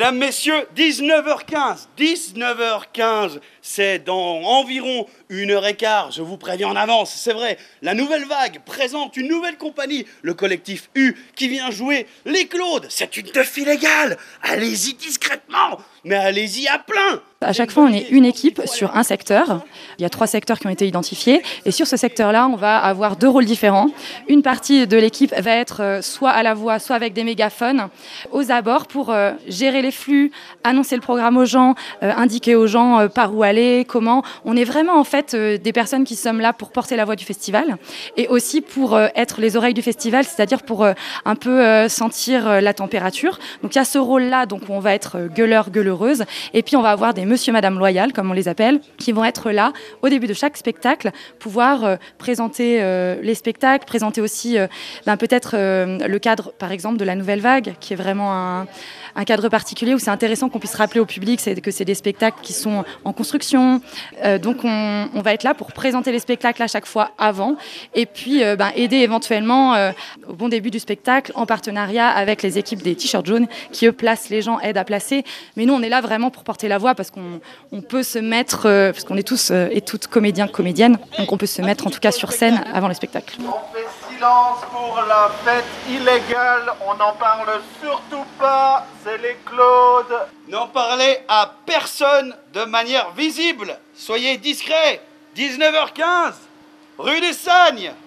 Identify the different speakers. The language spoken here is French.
Speaker 1: Mesdames, messieurs, 19h15. 19h15, c'est dans environ 1h15. Je vous préviens en avance, c'est vrai. La Nouvelle Vague présente une nouvelle compagnie, le collectif U, qui vient jouer Les Claudes. C'est une teuf illégale. Allez-y discrètement, mais allez-y à plein.
Speaker 2: À chaque fois, on est une équipe sur un secteur. Il y a 3 secteurs qui ont été identifiés. Et sur ce secteur-là, on va avoir 2 rôles différents. Une partie de l'équipe va être soit à la voix, soit avec des mégaphones aux abords pour gérer les flux, annoncer le programme aux gens, indiquer aux gens par où aller, comment. On est vraiment en fait des personnes qui sommes là pour porter la voix du festival et aussi pour être les oreilles du festival, c'est-à-dire pour un peu sentir la température. Donc il y a ce rôle-là, donc où on va être gueuleur, gueuleuse. Et puis on va avoir des monsieur, madame loyal, comme on les appelle, qui vont être là au début de chaque spectacle, pouvoir présenter les spectacles, présenter aussi peut-être le cadre, par exemple, de la Nouvelle Vague, qui est vraiment un cadre particulier où c'est intéressant qu'on puisse rappeler au public que c'est des spectacles qui sont en construction. Donc on va être là pour présenter les spectacles à chaque fois avant et puis aider éventuellement au bon début du spectacle en partenariat avec les équipes des T-shirts jaunes qui eux placent les gens, aident à placer. Mais nous on est là vraiment pour porter la voix parce qu'on peut se mettre, parce qu'on est tous et toutes comédiens, comédiennes, donc on peut se mettre en tout cas sur scène avant le spectacle.
Speaker 3: Silence pour la fête illégale, on n'en parle surtout pas, c'est les Claudes.
Speaker 1: N'en parlez à personne de manière visible. Soyez discrets. 19h15, rue des Sagnes.